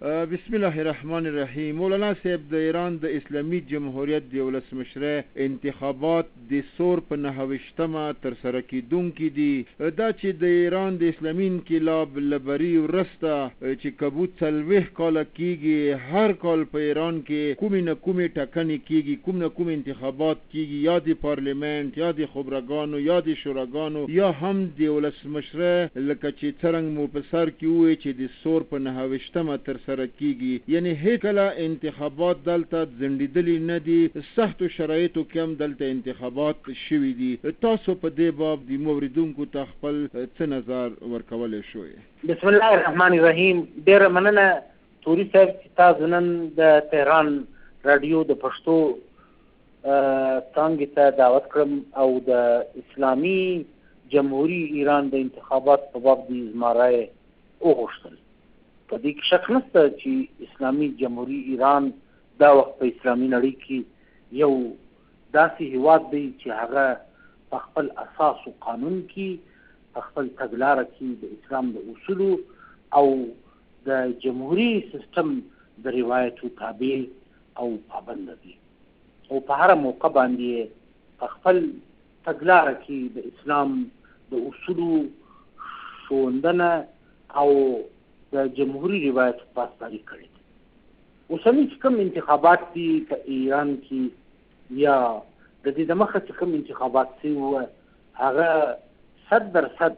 بسم الله الرحمن الرحیم. مولانا صاحب د ایران د اسلامی جمهوریت د ولسمشره انتخابات د سور په 9مه تر سره کیدونکي دي. دا چې د ایران د اسلامي انقلاب لبري ورسته چې کبوت 40 کاله کیږي، هر کال په ایران کې کومې نه کومې ټاکنې کیږي، کوم نه کوم انتخابات کیږي، یا د پارلیمنت یا د خبرګانو یا د شوراګانو یا هم د ولسمشره، لکه چې څرنګه مو په سر کې وویل چې د سور په 9مه تر سره کیږي. یعنی هیڅ کله انتخابات دلته ځنډیدلي نه دي، سختو شرایطو کې هم دلته انتخابات شوي دي. تاسو په دې باب د موردونکو ته خپل څه نظر ورکولی شوی؟ بسم الله الرحمن الرحیم. ډیره مننه توري صاحب چې تاسو نن د تهران رادیو د پښتو څانګې ته دعوت کړم او د اسلامي جمهوری ایران د انتخابات په باب د زما رایه وغوښتل. په دې کې شک نشته چې اسلامي جمهوری ایران دا وخت په اسلامي نړۍ کې یو داسې هیواد دی چې هغه په خپل اساس او قانون کې، په خپل تګلاره کې د اسلام د اصولو او د جمهوری سیستم د روایتو تابع او پابند دي، او په هر موقع باندې په خپل تګلاره کې د اسلام د اصولو ښوندنه او د جمهوری روایت پاسداري کړې ده. اوسني چې کوم انتخابات دي په ایران کې یا د دې د مخه چې کوم انتخابات شوي وو، هغه 100%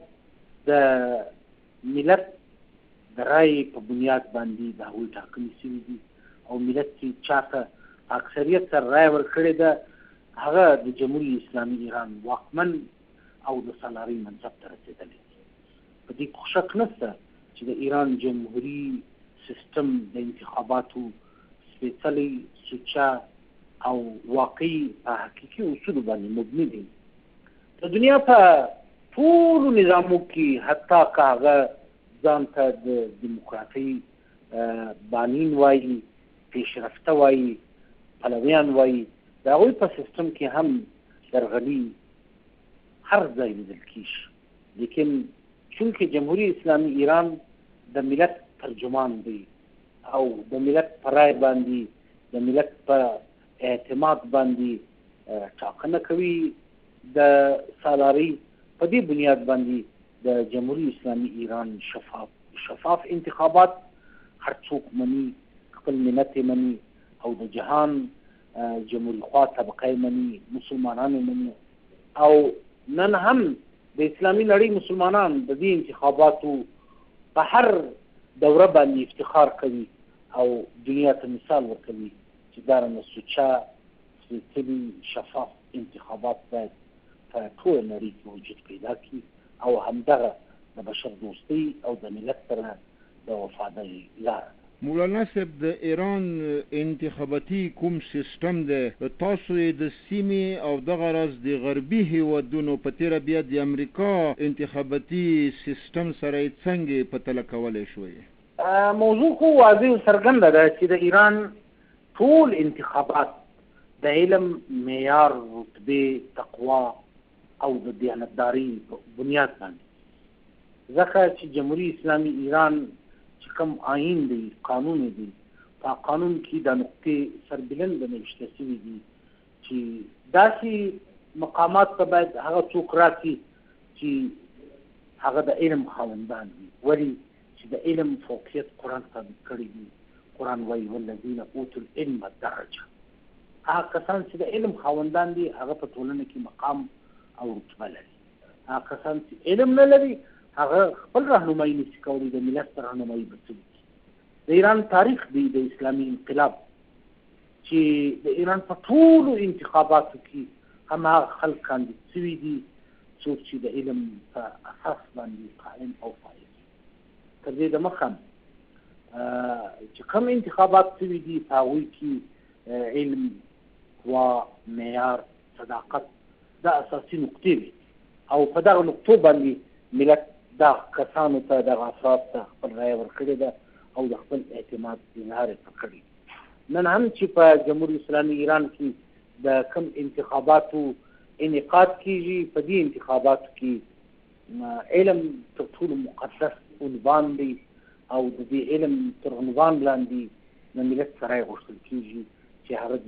د ملت د رایې په بنیاد باندې د هغوی ټاکنې شوي دي، او ملت چې چاته اکثریت سره رایه ورکړې ده هغه د جمهوری اسلامي ایران واکمن او د سالاري منصب ته رسېدلی دي. په دې کې شک نشته چې د ایران جمهوری سیستم د انتخاباتو سپېڅلی، سوچه او واقعي په حقیقي اصولو باندې مبني دي. د دنیا په ټولو نظامو کې حتی که هغه ځان ته د دیموکراتۍ بانین وایي، پیشرفته وایي، پلویان وایي، د هغوی په سیستم کې هم درغلي هر ځای لیدل کېږي. لیکن چونکې جمهوری اسلامي ایران د ملت ترجمان دی او د ملت په رای باندې، د ملت په اعتماد باندې ټاکنه کوي، د سالاري په دې بنیاد باندې د جمهوری اسلامي ایران شفاف انتخابات هر څوک مني، خپل ملت یې مني او د جهان جمهوری خوا طبقه یې مني، مسلمانان یې مني. او نن هم د اسلامي نړۍ مسلمانان د دې انتخاباتو په هر دوره باندې افتخار کوي او دنیا ته مثال ورکوي چې دارنګه سوچه، سپېڅلي، شفاف انتخابات باید په ټوله نړۍ کې وجود پیدا کړي، او همدغه د بشر دوستۍ او د ملت سره د وفادارۍ لاره. مولانا صاحب، د ایران انتخاباتي کوم سیستم دی؟ تاسو یې د سیمې او دغه راز د غربي هیوادونو په تیره بیا د امریکا انتخاباتي سیستم سره یې څنګه پرتله کولی شوی؟ موضوع خو واضح او څرګنده ده چې د ایران ټول انتخابات د علم، معیار، رتبې، تقوا او د دیانتدارۍ په بنیاد باندې، ځکه چې جمهوری اسلامي ایران چې کوم آئین دی، قانون دی، په قانون کې د نقطې سربلند نوشته شوي دي چې داسې مقامات ته باید هغه څوک راسي چې هغه د علم خاوندان وي. ولې چې د علم فوقیت قرآن ثابت کړی دی. قرآن وایي والذین اوتوا العلم درجه. هغه کسان چې د علم خاوندان دي هغه په ټولنه کې مقام او رتبه لري. هغه کسان چې علم نه لري هغه خپل راهنمایي نشي کولی، د ملت راهنمایي به څه وکړي. د ایران تاریخ دی د اسلامي انقلاب چې د ایران په ټولو انتخاباتو کې هماغه خلک کاندید شوي دي څوک چې د علم په اساس باندې قائم او فعال دي. تر دې دمخه چې کوم انتخابات شوي دي په هغوی کې علم، قوا، معیار، صداقت دا اساسي نقطې وي، او په دغه نقطو باندې ملت دا کسانو ته دغه افراد ته خپل رایه ورکړې ده او د خپل اعتماد اظهار یې کړی. نن هم چې په جمهوری اسلامي ایران کې د کوم انتخاباتو انعقاد کیږي، په دې انتخاباتو کې علم تر ټولو مقدس عنوان دی او د دې علم تر عنوان لاندې د ملت سره غوښتل کېږي چې هغه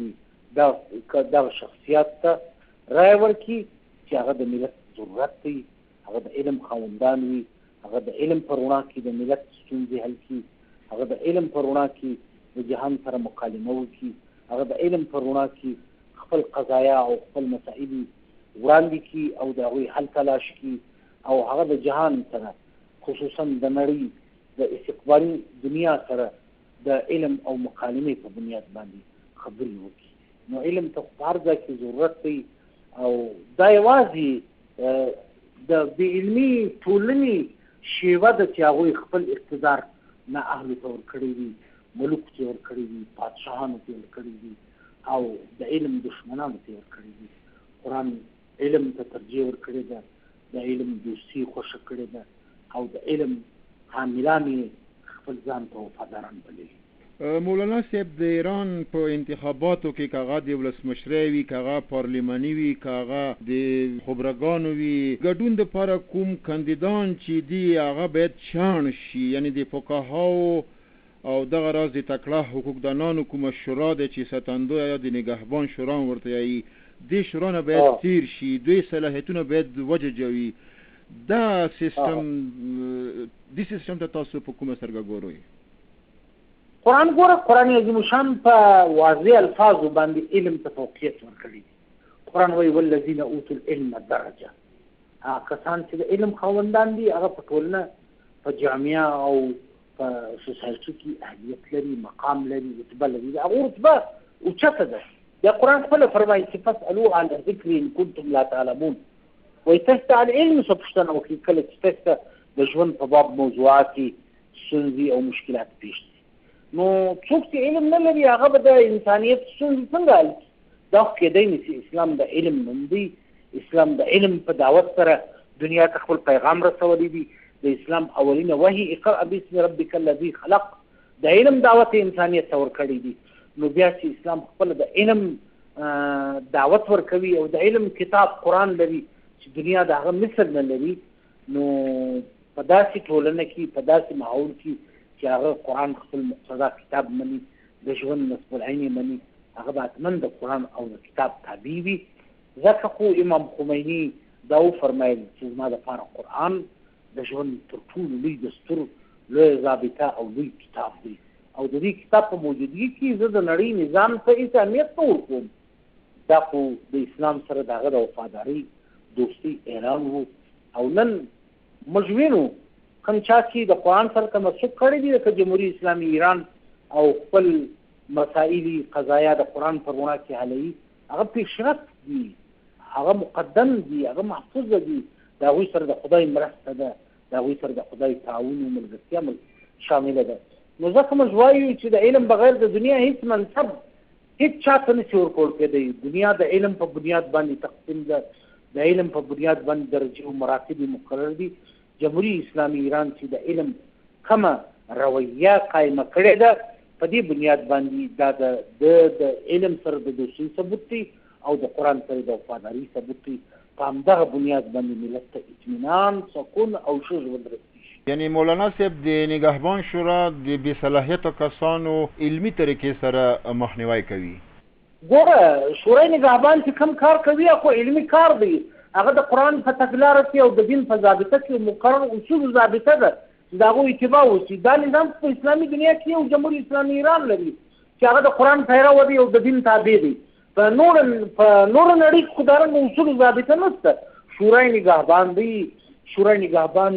دغه شخصیت ته رایه ورکړي چې هغه د ملت ضرورت دی، هغه د علم خاوندان وي، هغه د علم په رڼا کې د ملت ستونزې حل کړي، هغه د علم په رڼا کې د جهان سره مکالمه وکړي، هغه د علم په رڼا کې خپل قضایا او خپل مسائل وړاندې کړي او د هغوی حل تلاش کړي او هغه د جهان سره خصوصا د نړۍ د استقبالي دنیا سره د علم او مکالمې په بنیاد باندې خبرې وکړي. نو علم ته په هر ځای کې ضرورت دی او دا یوازې د بې علمي ټولنې شیوه ده چې هغوی خپل اقتدار نه اهلو ته ورکړی وي، ملوکو ته ورکړی وي، پادشاهانو ته ورکړی وي او د علم دشمنانو ته ورکړی وي. قرآن علم ته ترجیح ورکړې ده، د علم دوستي خوښه کړې ده او د علم حاملان یې خپل ځان ته وفاداران بللي. مولانا صاحب د ایران په انتخاباتو کې که هغه د ولسمشرۍ وي، که هغه پارلماني وي، که هغه د خبرګانو وي، ګډون دپاره کوم کاندیدان چې دي هغه باید چاڼ شي، یعنی د فقهاو او دغه راز د تکړه حقوقدانانو کومه شورا ده چې ساتندویه یا د نګهبان شورا ورته یایي، دې شورا نه باید تیر شي، دوی صلاحیتونه باید وججوي. دا سیستم ته تاسو په کومه سترګه ګورئ؟ قرآن ګوره، قرآن عظیم الشان په واضح الفاظو باندې علم ته فوقیت ورکړي. قرآن وایي والذین اوتوا العلم درجه، هغه کسان چې د علم خاوندان دي هغه په ټولنه په جامعه او په سوسایټي کې اهلیت لري، مقام لري، رتبه لري، هغه رتبه اوچته ده. یا قرآن خپله فرمایي چې فاسألوا عن الذکر ان کنتم لا تعلمون، وایي تاسو ته عن علم څه پوښتنه وکړي کله چې تاسو ته د ژوند په باب موضوعات ستونزې او مشکلات پیښ دي. نو څوک چې علم نه لري هغه به د انسانیت ستونزې څنګه حل کړي؟ دا خو کېدی نه چې اسلام د علم نوم دی، اسلام د علم په دعوت سره دنیا ته خپل پیغام رسولی دی. د اسلام اولینه وحي اقرأ باسم ربک الذي خلق، د علم دعوت انسانیت ته ورکړی دی. نو بیا چې اسلام خپل د علم دعوت ورکوي او د علم کتاب قرآن لري چې دنیا د هغه مثل نه لري، نو په داسې ټولنه کې، په داسې ماحول کې چې هغه قرآن خپل مقتضا کتاب مني، د ژوند نصب العین مني، هغه به حتما د قرآن او د کتاب تابع وي. ځکه خو امام خمیني دا وفرمایل چې زما دپاره قرآن د ژوند تر ټولو لوی دستور، لوی ضابطه او لوی کتاب دی او د دې کتاب په موجودګي کې زه د نړۍ نظام ته هېڅ اهمیت نه ورکوم. دا خو د اسلام سره د هغه د وفادارۍ دوستي اعلان و او نن موږ وینو کوم چا چې د قرآن سره تمسک کړی دی لکه جمهوریت اسلامي ایران او خپل مسایل قضایا د قرآن په رڼا کې حلوي، هغه پیشرفت دي، هغه مقدم دي، هغه محفوظ دي، د هغوی سره د خدای مرسته ده، د هغوی سره د خدای تعاون او ملګرتیا شامله ده. نو ځکه موږ وایو چې د علم بغیر د دنیا هیڅ منصب هیڅ چا ته نشي ورکول کېدی. دنیا د علم په بنیاد باندې تقسیم ده، د علم په بنیاد باندې درجې او مراتب مقرر دي. جمهوریت اسلامي ایران چې د علم کومه رویه قایمه کړې ده په دې بنیاد باندې دا د علم سره د دوستۍ ثبوت دی او د قرآن سره د وفادارۍ ثبوت دی. په همدغه بنیاد باندې ملت ته اطمینان، سکون او ښه ژوند رسېږي. یعنی مولانا صاحب د نگهبان شورا د بې صلاحیته کسانو علمي طریقې سره مخنیوی کوي. ګوره شورای نگهبان چې کوم کار کوي خو علمي کار دی، هغه د قرآن په تګلاره کې او د دین په ضابطه کې مقرر اصول ضابطه ده چې د هغو اتباع وشي. دا نظام په اسلامي دنیا کې یو جمهوریت اسلامي ایران لري چې هغه د قرآن پیرو دی او د دین تابع دی. په نور نړۍ کې خو دارنګه اصول ضابطه نشته. شورای نگهبان دی، شورای نگهبان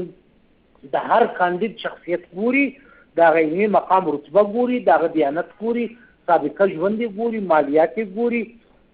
د هر کاندید شخصیت ګوري، د هغه علمي مقام رتبه ګوري، د هغه دیانت ګوري، سابقه ژوند یې ګوري، مالیات یې ګوري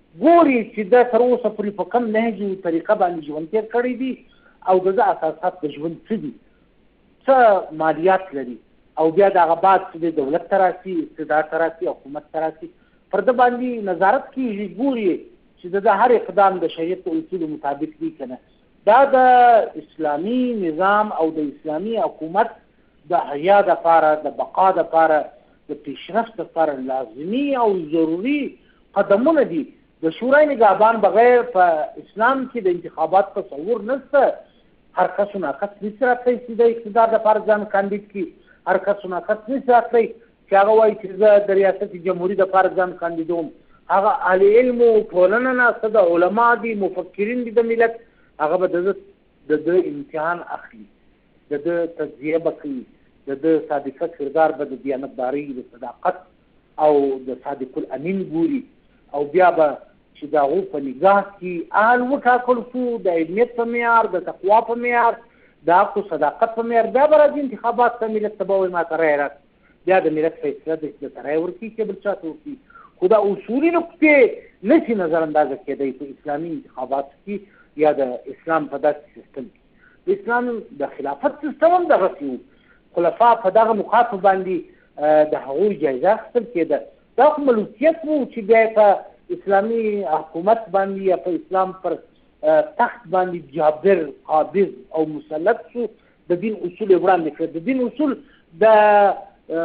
چې دا تر اوسه پورې په کوم نهج او طریقه باندې ژوند تېر کړی دي او د ده اساسات د ژوند څه دي، څه مالیات لري او بیا د هغه بعد چې د دولت ته راسي، اقتدار ته راسي، حکومت ته راسي، پر ده باندې نظارت کېږي، ګوري چې د ده هر اقدام د شریعت او اصولو مطابق دی که نه. دا د اسلامي نظام او د اسلامي حکومت د حیا دپاره، د بقا دپاره، د پیشرفت دپاره لازمي او ضروري قدمونه دي. د شورای نگهبان بغیر په اسلام کې د انتخابات تصور نشته. هر کس و ناکس نشي راتلی چې د اقتدار دپاره ځان کاندید کړي، هر کس ناکس نشي راتلی چې هغه وایي چې زه د ریاست جمهوري دپاره ځان کاندیدوم. هغه اهل علم و ټولنه ناسته ده، علما دي، مفکرین دي د ملت، هغه به د ده امتحان اخلي، د ده تجزیه به کوي، د ده صادقه کردار به د دیانتدارۍ، د صداقت او د صادق الامین ګوري، او بیا به چې د هغو په نګاه کې اهل وټاکل شو د علمیت په معیار، د تقوا په معیار، د حق و صداقت په معیار، بیا به راځي انتخابات ته ملت ته به وایي ما ته رایه راکړه، بیا د ملت فیصله ده چې درته رایه ورکړي که بل چا ته ورکړي. خو دا اصولي نقطې نشي نظر اندازه کېدی په اسلامي انتخاباتو کې یا د اسلام په داسې سیستم کې. د اسلام د خلافت سیستم هم دغسې و، خلفا په دغه مخاطب باندې د هغوی جایزه اخیستل کېده. دا خو ملوکیت و چې بیا په اسلامي حکومت باندې یا په اسلام پر تخت باندې جابر، قابض او مسلط شو، د دین اصول یې وړاندې کړل. د دین اصول د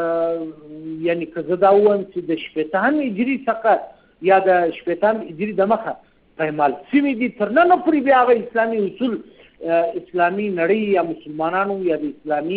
یعنی که زه دا ووایم چې د شپېتم هجري څخه یا د شپېتم هجري د مخه پایمال شوي دي، تر ننه پورې بیا هغه اسلامي اصول اسلامي نړۍ یا مسلمانانو یا د اسلامي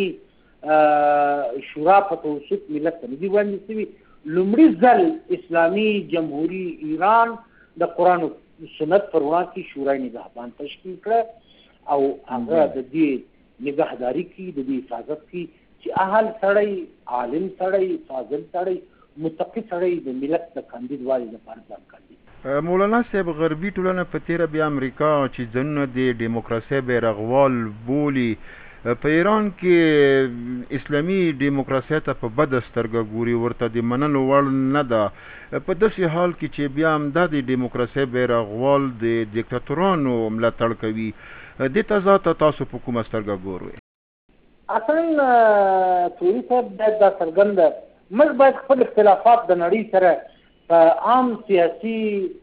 شورا په توسط ملت ته نه دي وړاندې شوي. لومړي ځل اسلامي جمهوري ایران د قرآن و سنت پر وړاندې شورای نگهبان تشکیل کړه او هغه د دې نگهداري کوي، د دې حفاظت کوي چې اهل سړی، عالم سړی، فاضل سړی، متقي سړی د ملت د کاندید والي لپاره ځان کاندید. مولانا صاحب غربي ټولنه په تیره بیا امریکا چې ځنونه د ډیموکراسۍ بیرغوال بولي، په ایران کې اسلامي ډیموکراسۍ ته په بده سترګه ګوري، ورته د منلو وړ نه ده. په داسې حال کې چې بیا هم دا د ډیموکراسۍ بیرغوال د دیکتاتورانو ملاتړ کوي، دې تضاد ته تاسو په کومه سترګه ګورئ؟ اصلا توري صاحب باید دا څرګنده، موږ باید خپل اختلافات د نړۍ سره په عام سیاسي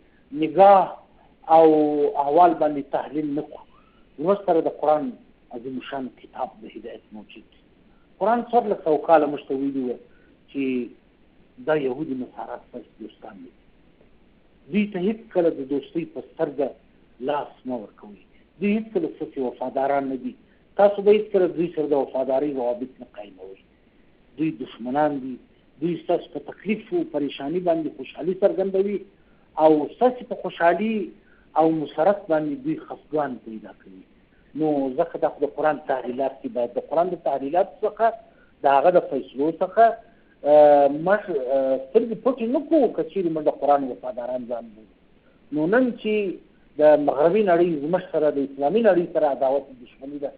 نگاه او احوال باندې تحلیل نه کړو. زموږ سره د قرآن عظیم شان کتاب د هدایت موجود دی. قرآن 1400 کاله موږ ته ویلي وه چې دا یهودي نصارا ستاسو دوستان دي، دوی ته هېڅکله د دوستۍ په سترګه لاس مه ورکوئ، دوی هېڅکله ستاسې وفاداران نه دي، تاسو به هېڅکله دوی سره د وفادارۍ روابط نه قایموئ. دوی دشمنان دي، دوی ستاسو په تکلیف و پریشاني باندې خوشحالي څرګندوي او ستاسې په خوشحالي او مسرت باندې دوی خفګان پیدا کوي. نو ځکه دا خو د قرآن تحلیلات کې باید د قرآن د تحلیلاتو څخه د هغه د فیصلو څخه موږ سترګې پټې نه کړو که چېرې موږ د قرآن وفاداران ځان بولو. نو نن چې د مغربي نړۍ زموږ سره د اسلامي نړۍ سره عداوت او دشمني ده،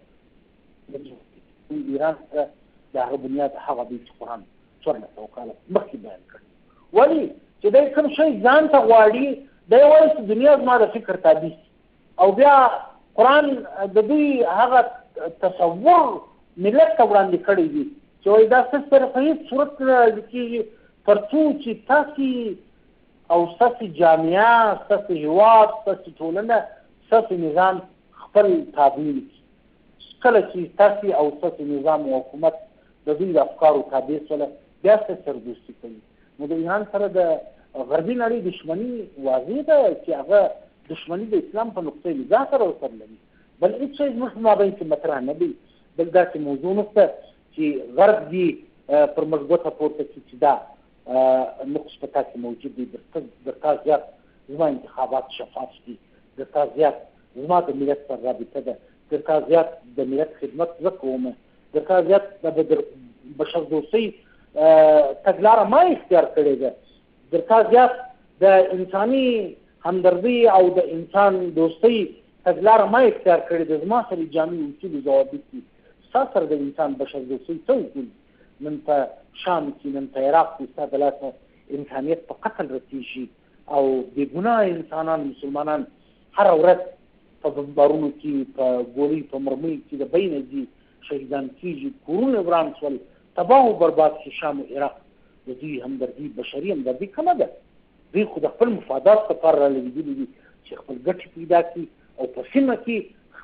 د ایران سره د هغه بنیاد هغه دی چې قرآن 1400 کاله مخکې بیان کړی. ولې چې دی کوم شی ځان ته غواړي، دی وایي چې دنیا زما د فکر تابع شي، او بیا قرآن د دوی هغه تصور ملت ته وړاندې کړی دی چې وایي دا ستاسو سره په هېڅ صورت نه کېږي تر څو چې تاسې او ستاسې جامعه، ستاسې هېواد، ستاسې ټولنه، ستاسې نظام خپل تابع نه کړي. کله چې تاسې او ستاسې نظام او حکومت د دوی د افکارو تابع شوله، بیا ستاسې سره دوستي کوي. نو د ایران سره د غربي نړۍ دښمني واضح ده چې هغه دشمنی د اسلام په نقطې نگاه سره ورسره لري، بل هېڅ شی زموږ په مابین کې مطرح نه دی، بل داسې موضوع نشته چې غرب دي پر موږ ګوته پورته کړي چې دا نقص په تا کې موجود دی، در تا زیات زما انتخابات شفاف دي، در تا زیات زما د ملت سره رابطه ده، در تا زیات د ملت خدمت زه کوم، در تا زیات د بشردوستۍ تګلاره ما اختیار کړې ده، در تا زیات د انساني همدردي او د انسان دوستۍ تګلاره ما اختیار کړې ده، زما سره جامع اصول ضوابط دي. ستا سره د انسان بشر دوستۍ څه اصول؟ نن په شام کې، نن په عراق کې ستا د لاسه انسانیت په قتل رسېږي او بې ګناه انسانان، مسلمانان هره ورځ په بمبارونو کې، په ګولۍ، په مرمۍ کې د بینه ځي، شهیدان کېږي، کورونه وران شول، تباه و برباد شي شام و عراق. د دوی همدردي، بشري همدردي کمه ده. دوی خو د خپل مفادات لپاره رالوېدلي دي چې خپل ګټې پیدا کړي او په سیمه کې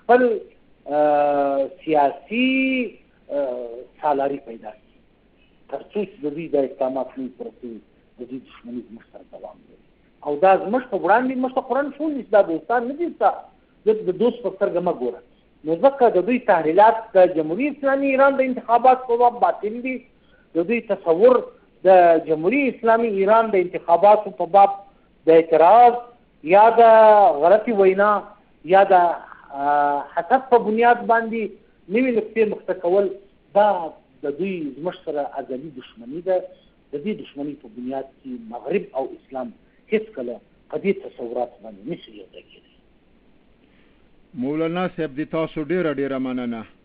خپل سیاسي سالاري پیدا کړي، تر څو چې د دوی د اقدامات نه وي پوره شوي، د دوی دښمني زموږ سره دوام لري. او دا زموږ په وړاندې موږ ته قرآن ښوولي چې دا دوستان نه دي، ستا د دوست په سترګه مه ګوره. نو ځکه د دوی تحلیلات د جمهوري اسلامي ایران د انتخابات په باب باطل دي د دوی تصور د جمهوریت اسلامي ایران د انتخاباتو په باب د اعتراض یا د غلطي وینا یا د حسد په بنیاد باندې نوې نقطې مخته کول دا د دوی زموږ سره ازلي دښمني ده. د دې دښمنۍ په بنیاد کې مغرب او اسلام هېڅکله په دې تصورات باندې نشي یو ځای کېدی. مولانا صاحب د تاسو ډېره مننه.